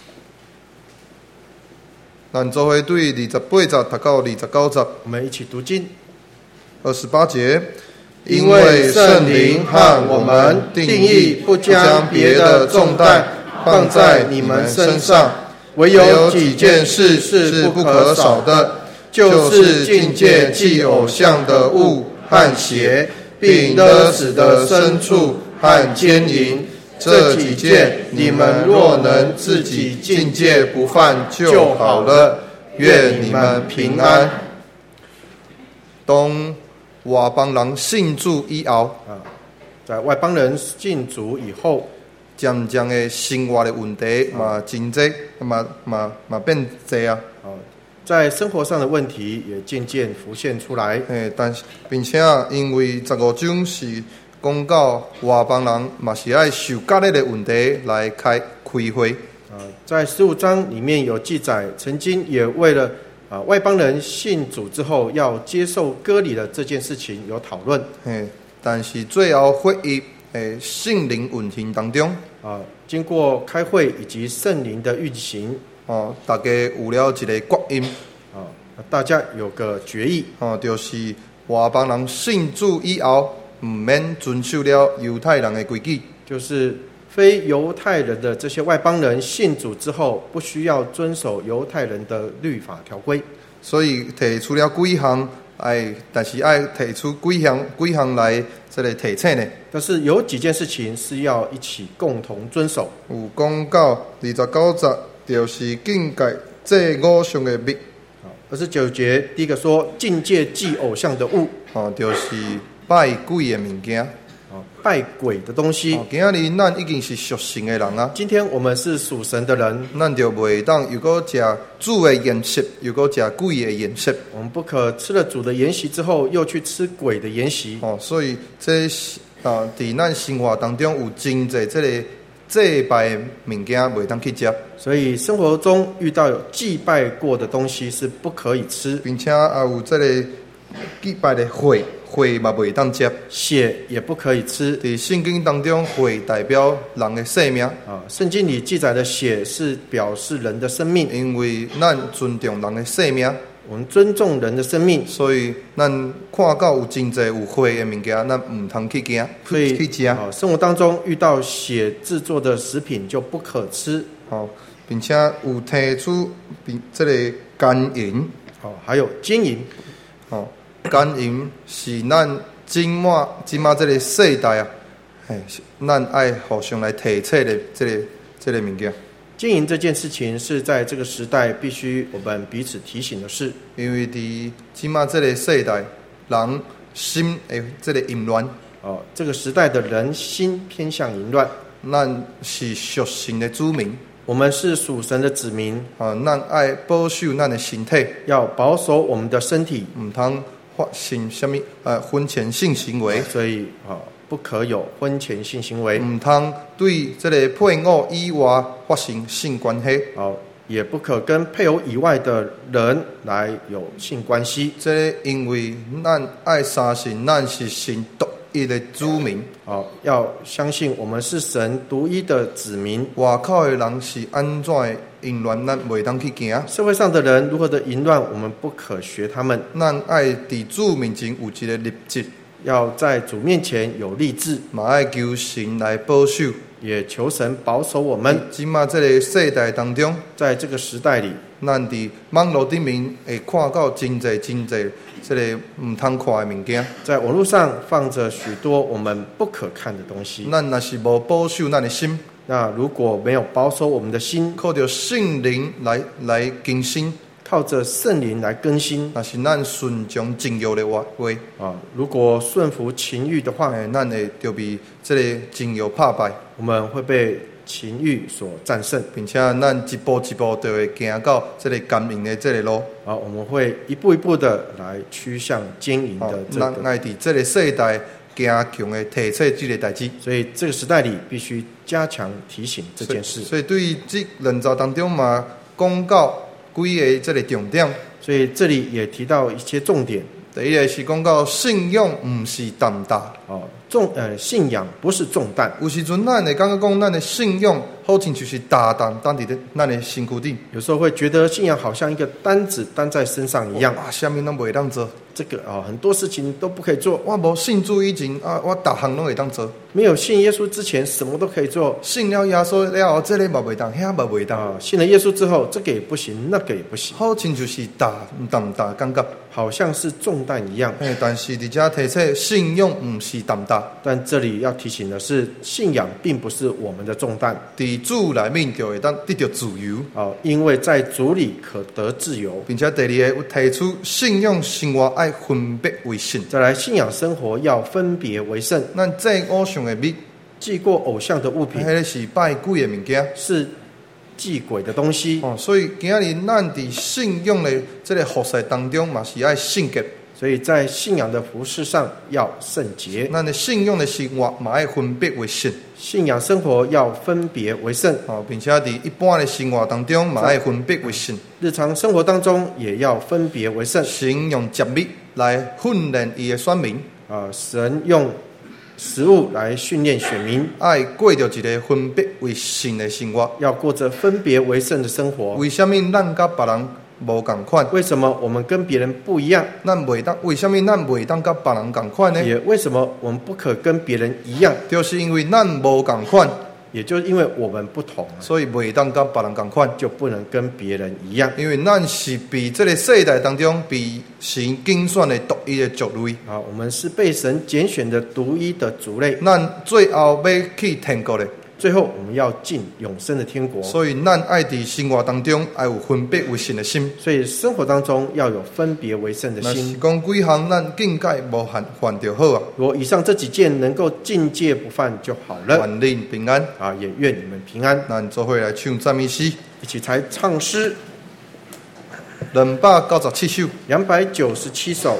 S1: 咱做伙对28节读到29节。
S2: 我们一起读经。
S1: 28节，
S2: 因为圣灵和我们定义不将别的重担放在你们身上，唯有几件事是不可少的，就是境界祭偶像的物和邪，并勒死的牲畜和奸淫。这几件你们若能自己境界不犯就好了。愿你们平安。
S1: 当外邦人信主以后，
S2: 在外邦人信主以后，
S1: 渐渐的生活的问题嘛真多，嘛变多啊。
S2: 在生活上的问题也渐渐浮现出来。
S1: 但是并且因为15章是讲到外邦人嘛是爱受割礼的问题来开会。
S2: 在15章里面有记载，曾经也为了外邦人信主之后要接受割礼的这件事情有讨论。
S1: 但是最后会议圣灵运行当中，
S2: 经过开会以及圣灵的运行，
S1: 大家有了一个决议，
S2: 大家有个决议，
S1: 就是外邦人信主以后，唔免遵守了犹太人的规矩，
S2: 就是非犹太人的这些外邦人信主之后，不需要遵守犹太人的律法条规。
S1: 所以提出了几项，但是爱提出几项来这个提醒呢？
S2: 但是有几件事情是要一起共同遵守。
S1: 有讲到29节，就是禁戒祭偶像的物。
S2: 29节第一个说禁戒祭偶像的物，
S1: 就是拜鬼的物件。
S2: 拜鬼的东西。
S1: 今日咱已经是属神的人啊。
S2: 今天我们是属神的人，
S1: 咱就袂当又搁食主的筵席，又搁食鬼的筵席。
S2: 我们不可吃了主的筵席之后，又去吃鬼的筵席。
S1: 所以这伫咱生活当中有真侪这个祭拜的物件袂当去食。
S2: 所以生活中遇到有祭拜过的东西是不可以吃，
S1: 并且还有这个祭拜的血嘛袂当食，
S2: 血也不可以吃。
S1: 伫圣经当中，血代表人的生命。
S2: 圣经里记载的血是表示人的生命，
S1: 因为咱尊重人的生命，
S2: 我们尊重人的生命，
S1: 所以咱看到有真侪有血的物件，咱唔通去惊，去食。
S2: 生活当中遇到血制作的食品就不可吃。
S1: 并且有提出这个奸淫，
S2: 还有奸淫。
S1: 奸淫是咱今嘛这个世代啊，咱爱互相来提醒的这个物件。
S2: 奸淫这件事情是在这个时代必须我们彼此提醒的事，
S1: 因为伫今嘛这个世代，人心的这个淫乱。
S2: 这个时代的人心偏向淫乱。
S1: 咱是属神的子民，
S2: 我们是属神的子民。
S1: 咱爱保守咱的身体，
S2: 要保守我们的身体，
S1: 唔通发生什么婚前性行为。
S2: 所以不可有婚前性行为，
S1: 唔通对这个配偶以外发生性关系。
S2: 也不可跟配偶以外的人来有性关系。
S1: 这因为咱爱相信，咱是神独一的子民。
S2: 要相信我们是神独一的子民。
S1: 外口的人是安怎的淫乱，咱袂当去行。
S2: 社会上的人如何的淫乱，我们不可学他们。
S1: 咱爱伫主面前有一个立志，
S2: 要在主面前有立志，
S1: 嘛爱求神来保守，
S2: 也求神保守我们。
S1: 今嘛这个世代当中，
S2: 在这个时代里，
S1: 咱伫网络顶面会看到真侪这个唔通看的物件，
S2: 在网络上放着许多我们不可看的东西。
S1: 咱若是无保守咱的心，
S2: 那如果没有保守我们的心，
S1: 靠着圣灵来更新，
S2: 靠着圣灵来更新，
S1: 那是咱顺从情欲的话，
S2: 如果顺服情欲的话，
S1: 咱会就被这个情欲打败，
S2: 我们会被情欲所战胜，
S1: 并且咱一步一步就会行到这个奸淫的这个路。
S2: 我们会一步一步的来趋向奸淫的这个。
S1: 咱爱伫这个世代加强的提醒这个代志，
S2: 所以这个时代里必须加强提醒这件事。
S1: 所以对于这人造当中嘛，讲到几个这个重点，
S2: 所以这里也提到一些重点。
S1: 第一个是讲到信仰不是重担，
S2: 信仰不是重担。
S1: 有时阵咱会感觉讲咱的信仰好像就是大担担伫咱的身躯顶，
S2: 有时候会觉得信仰好像一个担子担在身上一样，
S1: 啥物拢袂当做。
S2: 这个很多事情都不可以做。
S1: 我无信主以前我逐项拢会当做。
S2: 没有信耶稣之前，什么都可以做。
S1: 信了耶稣了后，这个嘛袂当，遐嘛袂当。
S2: 信了耶稣之后，这个也不行，那个也不行。
S1: 好像就是大感觉，
S2: 好像是重担一样。
S1: 但是伫遮提醒，信仰不是重担。
S2: 但这里要提醒的是，信仰并不是我们的重担。
S1: 伫主内面就会当得到自由。
S2: 因为在主里可得自由，
S1: 并且第二个提出信仰生活爱分别为圣。
S2: 再来，信仰生活要分别为圣。
S1: 咱祭偶像的物，
S2: 祭过偶像的物品，
S1: 迄个是拜鬼的物件，
S2: 是祭鬼的东西。
S1: 所以今日咱伫信仰的这个服事当中嘛，是爱圣洁。
S2: 所以在信仰的服事上要圣洁，
S1: 咱的信仰的生活嘛爱分别为圣，
S2: 信仰生活要分别为圣，
S1: 并且伫一般的生活当中嘛爱分别为圣，
S2: 日常生活当中也要分别为圣。
S1: 神用节日来训练伊的选民，
S2: 神用食物来训练选民，
S1: 爱过着一个分别为圣的生活，
S2: 要过着分别为圣的生活。
S1: 为什么咱甲别人无共款？
S2: 为什么我们跟别人不一样？
S1: 为什么咱袂当甲别人共款呢？
S2: 也为什么我们不可跟别人一样？
S1: 就是因为咱无共款，
S2: 也就是因为我们不同，
S1: 所以袂当甲别人共款，
S2: 就不能跟别人一样。
S1: 因为咱是被这个世代当中被神拣选的独一的族类
S2: 啊，我们是被神拣选的独一的族类。
S1: 咱最后要去天国的。
S2: 最后我们要进永生的天国，
S1: 所以咱爱在生活当中要有分别为圣的心。
S2: 所以生活当中要有分别为圣的心。
S1: 是讲几项咱境界无犯就好啊。
S2: 如果以上这几件能够境界不犯就好了。
S1: 愿恁平安
S2: 啊，也愿你们平安。
S1: 咱做伙来唱赞美诗，
S2: 一起来唱诗
S1: 297首
S2: ，297首。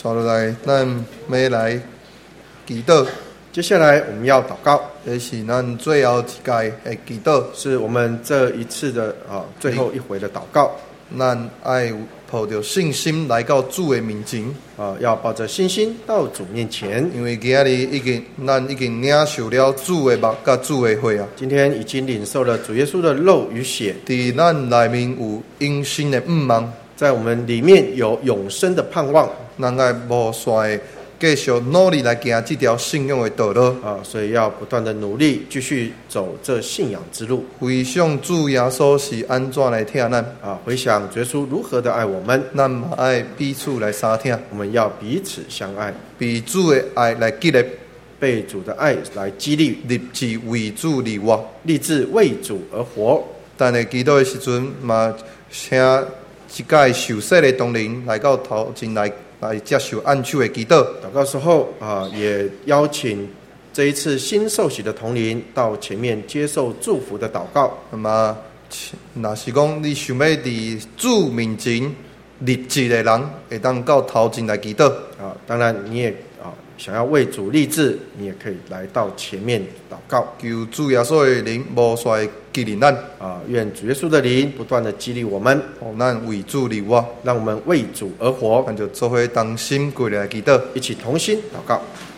S1: 刷落来，咱要来祈祷，
S2: 接下来我们要祷告，
S1: 这是咱最后一届的祈祷，
S2: 是我们这一次的最后一回的祷告。
S1: 咱爱抱着信心来到主的面前，
S2: 要抱着信心到主面前，
S1: 因为今日咱已经领受了主的肉甲主的血啊。
S2: 今天已经领受了主耶稣的肉与血，
S1: 伫咱内面有永生的盼望，
S2: 在我们里面有永生的盼望。
S1: 咱爱无衰的继续努力来行这条信仰的道路
S2: 所以要不断的努力，继续走这信仰之路。
S1: 回想主耶稣是安怎来疼咱
S2: 回想主耶稣如何的爱我们，
S1: 咱嘛爱彼此来相疼，
S2: 我们要彼此相爱，
S1: 被主的爱来激励，
S2: 被主的爱来激励，
S1: 立志为主而活，
S2: 立志为主而活。
S1: 但是祈祷的时阵嘛，请一届受洗的同龄来到头前来接受按手的祈祷。
S2: 祷告时候也邀请这一次新受洗的同龄到前面接受祝福的祷告。
S1: 那么，若是讲你想要伫主面前立志的人，会当到头前来祈祷
S2: 当然你也想要为主立志，你也可以来到前面祷告，
S1: 求主耶稣的灵无衰激励咱
S2: 愿主耶稣的灵不断的激励我们，
S1: 咱为主而活，
S2: 让我们为主而活。
S1: 咱就做伙同心跪来祈祷，
S2: 一起同心祷告。